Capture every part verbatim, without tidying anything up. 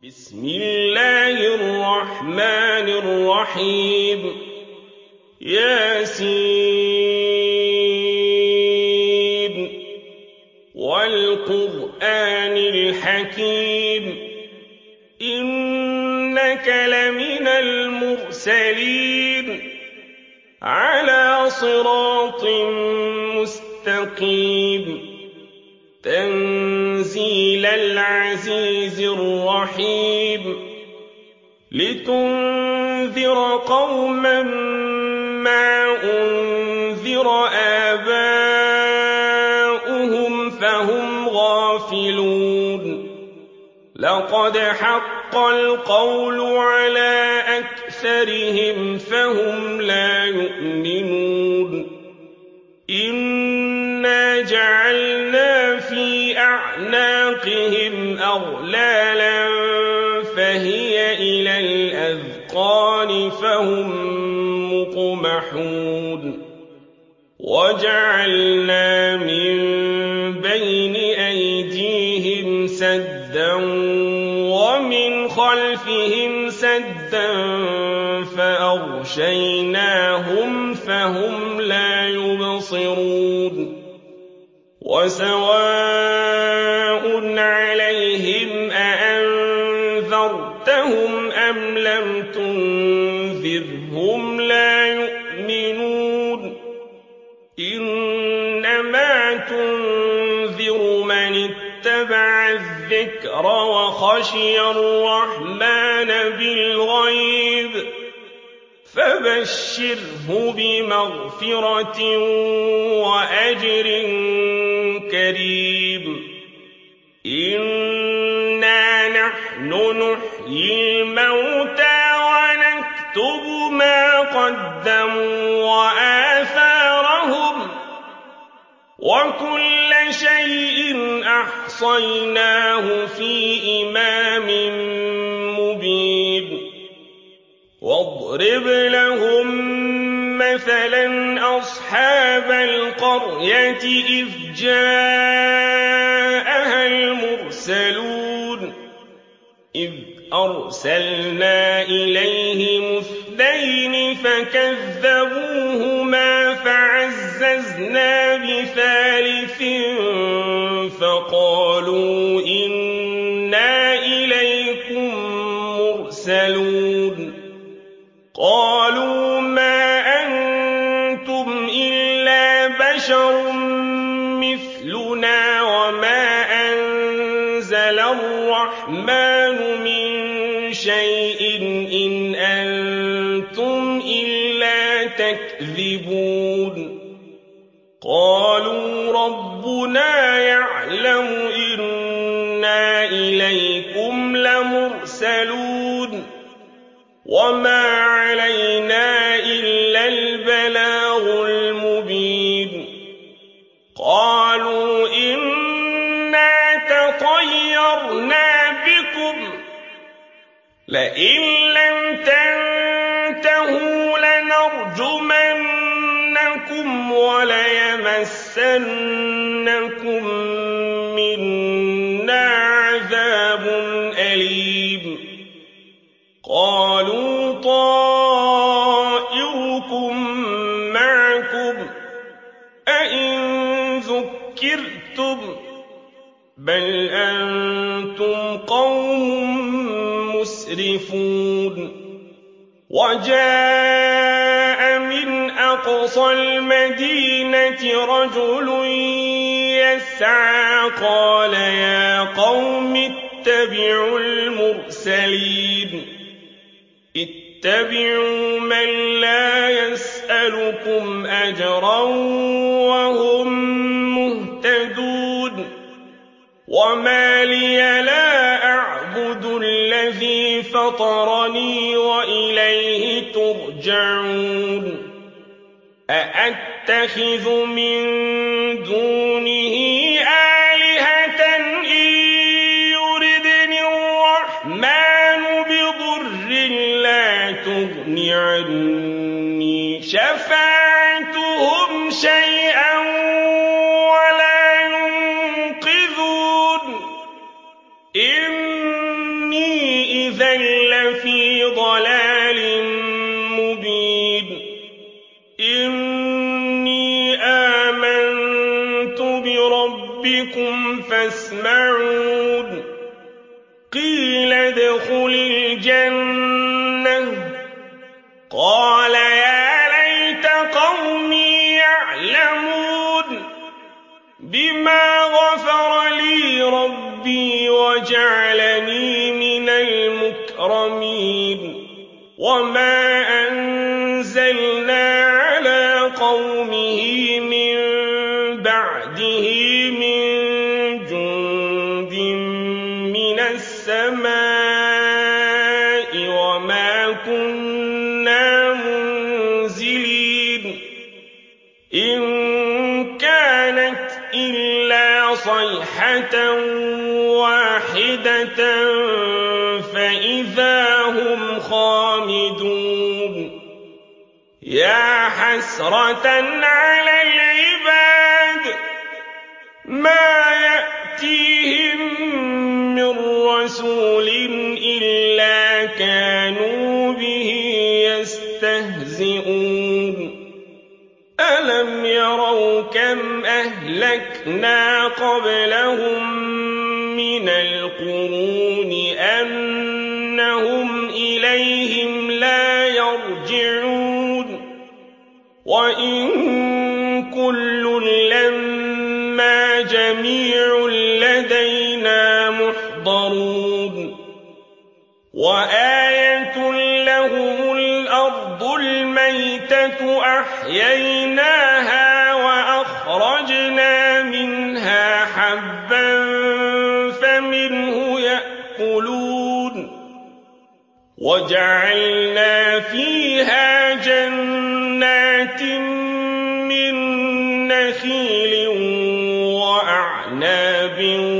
بسم الله الرحمن الرحيم ياسين والقرآن الحكيم إنك لمن المرسلين على صراط مستقيم تنزيل العزيز الرحيم لتنذر قوما ما أنذر آباؤهم فهم غافلون لقد حق القول على أكثرهم فهم لا يؤمنون إنا جعلنا في أعناقهم أغلالا فهي إلى الأذقان فهم مقمحون وجعلنا من بين أيديهم سدا ومن خلفهم سدا فأغشيناهم فهم لا يبصرون وسواء عليهم أأنذرتهم أم لم تنذرهم لا يؤمنون إنما تنذر من اتبع الذكر وخشي الرحمن بالغيب فبشره بمغفرة وأجر كريم إنا نحن نحيي الموتى ونكتب ما قدموا وآثارهم وكل شيء أحصيناه في إمام مبين واضرب لهم مثلا أصحاب القرية إذ جاءها المرسلون إذ أرسلنا إليهم اثنين فكذبوهما فعززنا بثالث فقالوا إنا إليكم مرسلون قالوا ما أنتم إلا بشر مثلنا وما أنزل الرحمن من شيء إن أنتم إلا تكذبون قالوا ربنا يعلم إنا إليكم لمرسلون وما علينا إلا البلاغ المبين قالوا إنا تطيرنا بكم لئن لم تنتهوا لنرجمنكم وليمسنكم منا عذاب أليم قالوا طائركم معكم أئن ذكرتم بل أنتم قوم مسرفون وجاء من أقصى المدينة رجل يسعى قال يا قوم اتبعوا المرسلين اتبعوا من لا يسألكم أجرا وهم مهتدون وما لي لا أعبد الذي فطرني وإليه ترجعون أأتخذ من دونه آلهة إن يردني الرحمن بضر لا تغن عني شفاعتهم شيئا ولا ينقذون إني إِذًا لَّفِي ضَلَالٍ مُّبِينٍ إِنِّي آمَنتُ بِرَبِّكُمْ فَاسْمَعُونِ قِيلَ ادْخُلِ الْجَنَّةَ قَالَ يَا لَيْتَ قَوْمِي يَعْلَمُونَ بِمَا غَفَرَ لِي رَبِّي وَجَعَلَنِي مِنَ الْمُكْرَمِينَ وَمَا أَنزَلْنَا عَلَىٰ قَوْمِهِ مِن بَعْدِهِ مِن جُندٍ مِّنَ السَّمَاءِ وَمَا كُنَّا مُنزِلِينَ إِن كَانَتْ إِلَّا صَيْحَةً وَاحِدَةً فَإِذَا هُمْ خَامِدُونَ يَا حَسْرَةً عَلَى الْعِبَادِ مَا يَأْتِيهِم مِّن رَّسُولٍ إِلَّا كَانُوا بِهِ يَسْتَهْزِئُونَ أَلَمْ يَرَوْا كَمْ أَهْلَكْنَا قَبْلَهُم مِّنَ الْقُرُونِ أَنَّهُمْ إِلَيْهِمْ لَا يَرْجِعُونَ وَإِن كُلٌّ لَّمَّا جَمِيعٌ لَّدَيْنَا مُحْضَرُونَ وَآيَةٌ لَّهُمُ الْأَرْضُ الْمَيْتَةُ أَحْيَيْنَاهَا وَأَخْرَجْنَا مِنْهَا حَبًّا فَمِنْهُ يَأْكُلُونَ وَجَعَلْنَا فِيهَا جَنَّاتٍ مِّن نَّخِيلٍ وَأَعْنَابٍ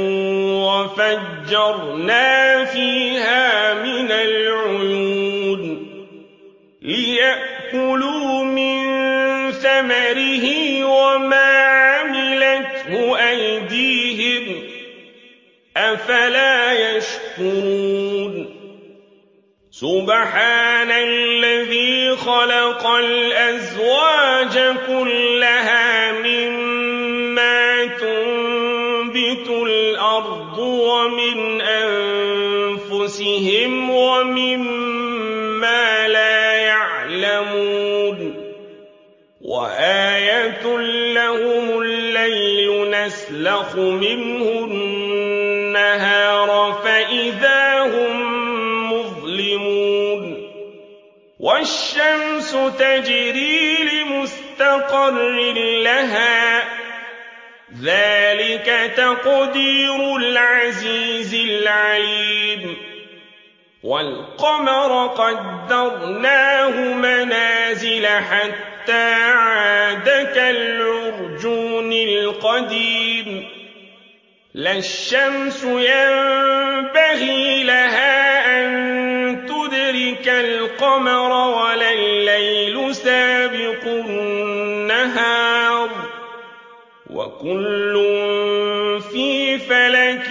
وَفَجَّرْنَا فِيهَا مِنَ الْعُيُونِ لِيَأْكُلُوا مِن ثَمَرِهِ وَمَا عَمِلَتْهُ أَيْدِيهِمْ ۖ أَفَلَا يَشْكُرُونَ سُبْحَانَ الَّذِي خَلَقَ الْأَزْوَاجَ كُلَّهَا مِمَّا تُنبِتُ الْأَرْضُ وَمِنْ أَنفُسِهِمْ وَمِمَّا لَا يَعْلَمُونَ وَآيَةٌ لَّهُمُ اللَّيْلُ نَسْلَخُ مِنْهُ النَّهَارَ فَإِذَا هُم مُّظْلِمُونَ وَالشَّمْسُ تَجْرِي لِمُسْتَقَرٍّ لَّهَا ۚ ذَٰلِكَ تَقْدِيرُ الْعَزِيزِ الْعَلِيمِ وَالْقَمَرَ قَدَّرْنَاهُ مَنَازِلَ حَتَّىٰ عَادَ كَالْعُرْجُونِ الْقَدِيمِ لَا الشَّمْسُ يَنبَغِي لَهَا أَن تُدْرِكَ الْقَمَرَ وَلَا اللَّيْلُ سَابِقُ النَّهَارِ ۚ وَكُلٌّ فِي فَلَكٍ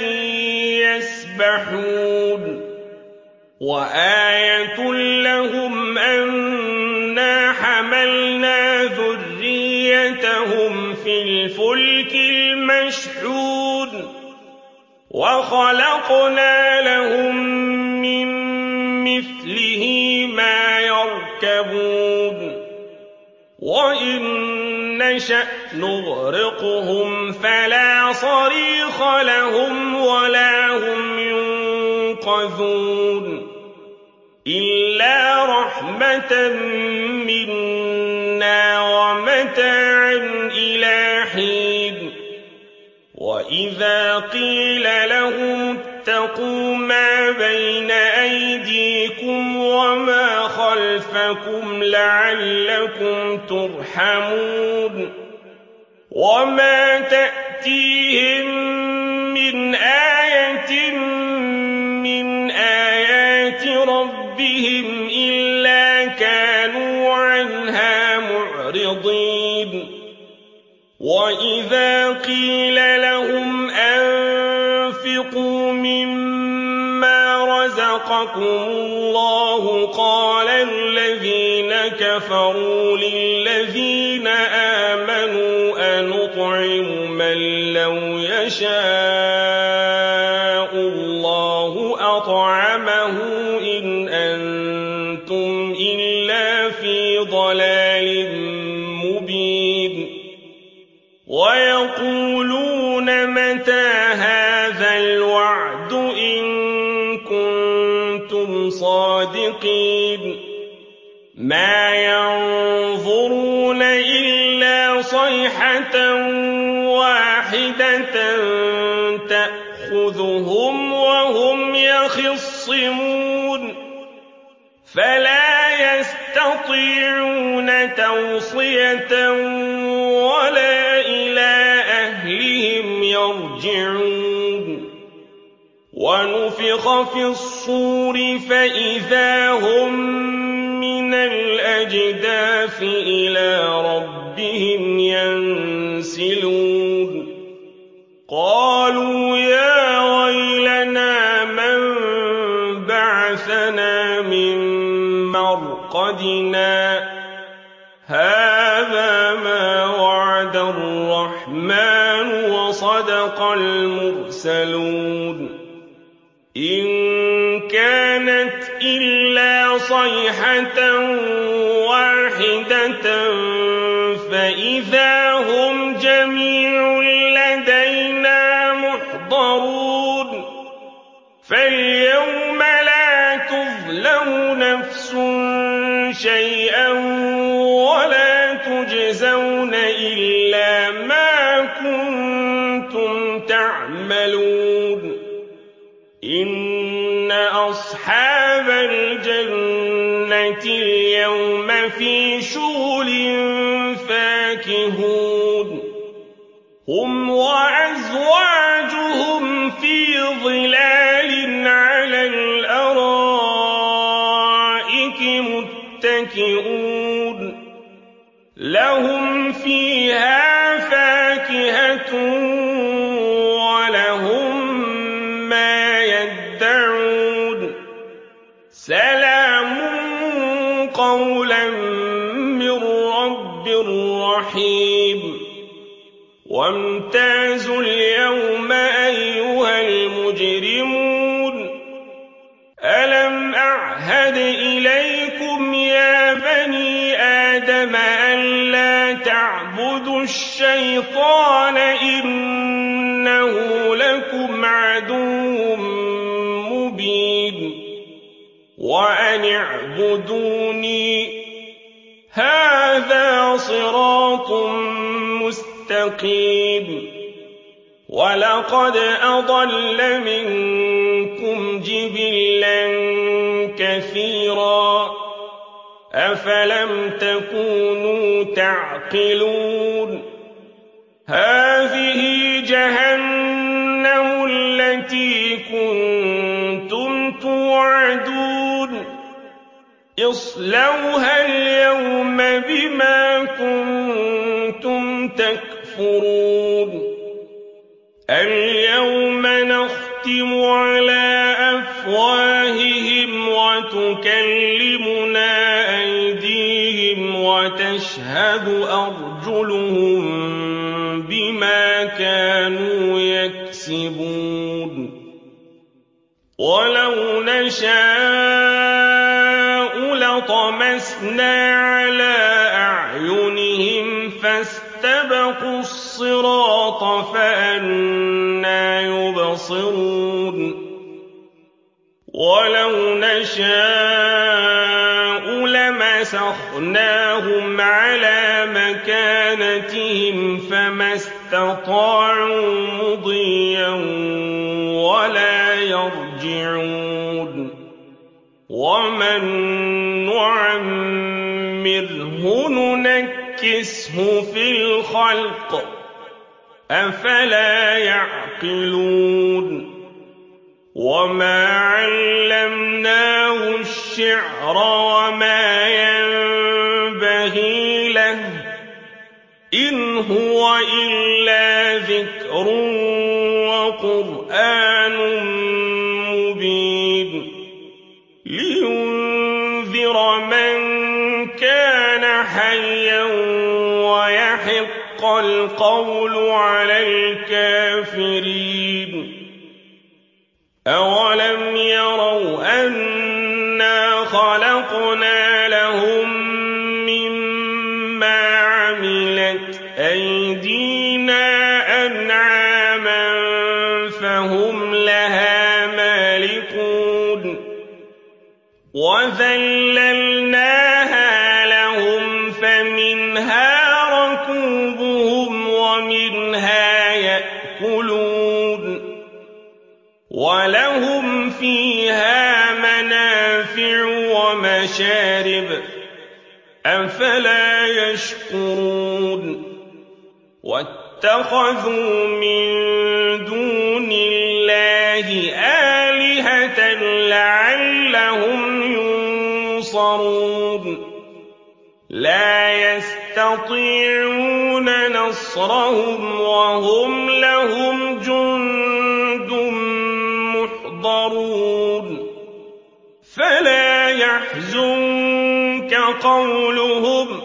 يَسْبَحُونَ وَآيَةٌ لَّهُمْ أَنَّا حَمَلْنَا ذُرِّيَّتَهُمْ فِي الْفُلْكِ الْمَشْحُونِ وَخَلَقْنَا لَهُم مِّن مِّثْلِهِ مَا يَرْكَبُونَ وَإِن نَّشَأْ نُغْرِقْهُمْ فَلَا صَرِيخَ لَهُمْ وَلَا هُمْ يُنقَذُونَ إِلَّا رَحْمَةً مِّنَّا وَمَتَاعًا إِلَىٰ حِينٍ وَإِذَا قِيلَ لَهُمُ اتَّقُوا مَا بَيْنَ أَيْدِيكُمْ وَمَا خَلْفَكُمْ لَعَلَّكُمْ تُرْحَمُونَ وَمَا تَأْتِيهِم مِّنْ آيَةٍ مِّنْ آيَاتِ رَبِّهِمْ إِلَّا كَانُوا عَنْهَا مُعْرِضِينَ وَإِذَا قِيلَ لَهُمْ أَنفِقُوا مِمَّا رَزَقَكُمُ صدقكم الله قال الذين كفروا للذين آمنوا أنطعم من لو يشاء الله أطعمه إن أنتم إلا في ضلال مبين ويقولون متى هذا الوعد إن كنتم صادقين ما ينظرون إلا صيحة واحدة تأخذهم وهم يخصمون فلا يستطيعون توصية ولا إلى أهلهم يرجعون ونفخ في الصور فإذا هم من الأجداث إلى ربهم ينسلون قالوا يا ويلنا من بعثنا من مرقدنا هذا ما وعد الرحمن وصدق المرسلون إن كانت إلا صيحة واحدة فإذا هم جميع لدينا محضرون فاليوم لا تظلم نفس شيئا ولا تجزون إلا ما كنتم تعملون إن أصحاب الجنة اليوم في شغل فاكهون هم وأزواجهم في ظلال على الأرائك متكئون لهم فيها فاكهة ولهم ما يدعون سلام قولا من رب رحيم وامتازوا اليوم أيها المجرمون ألم أعهد إليكم يا بني آدم ألا تعبدوا الشيطان إنه لكم عدو مبين وأن اعبدوني هذا صراط مستقيم ولقد أضل منكم جبلا كثيرا أفلم تكونوا تعقلون هذه جهنم التي كنتم توعدون اصلوها اليوم بما كنتم تكفرون اليوم نختم على أفواههم وتكلمنا أيديهم وتشهد أرجلهم بما كانوا يكسبون ولو نشاء لطمسنا على أعينهم فاستبقوا الصراط فأنى يبصرون ولو نشاء لمسخناهم على مكانتهم فما استطاعوا مضيا ولا يرجعون ومن نعمره ننكسه في الخلق أفلا يعقلون وما علمناه الشعر وما ينبغي له إن هو إلا ذكر وقرآن مبين لينذر من كان حيا ويحق القول على الكافرين أولم يروا أنا خلقنا لهم مما عملت أيدينا أنعاما فهم لها مالكون وذللناها لهم فمنها ركوبهم ومنها يأكلون ولهم فيها منافع ومشارب أفلا يشكرون واتخذوا من دون الله آلهة لعلهم ينصرون لا يستطيعون نصرهم وهم لهم جند محضرون فلا يحزنك قولهم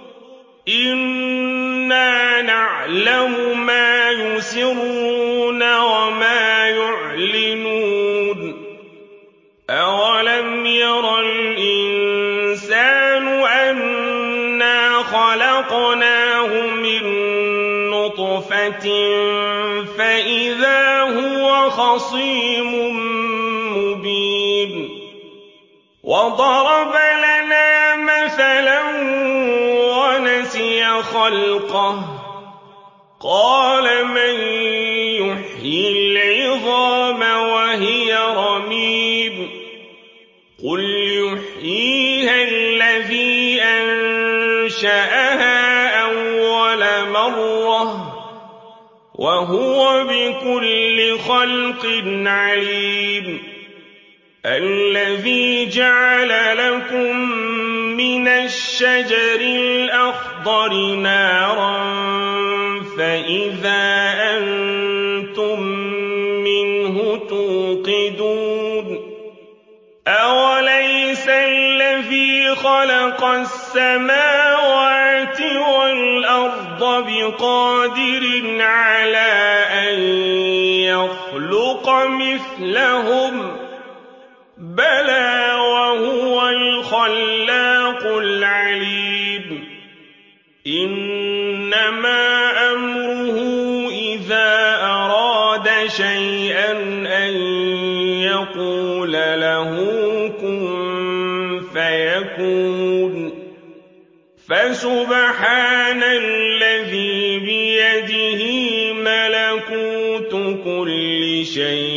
إنا نعلم ما يسرون وما يعلنون أولم ير الإنسان أنا خلقناه من نطفة فإذا هو خصيم مبين وضرب لنا مثلا ونسي خلقه قال من يحيي العظام وهي رميم قل يحييها الذي أنشأها أول مرة وهو بكل خلق عليم الذي جعل لكم من الشجر الأخضر نارا فإذا أنتم منه توقدون أوليس الذي خلق السماوات والأرض بقادر على أن يخلق مثلهم بلى وهو الخلاق العليم إنما أمره إذا أراد شيئا أن يقول له كن فيكون فسبحان الذي بيده ملكوت كل شيء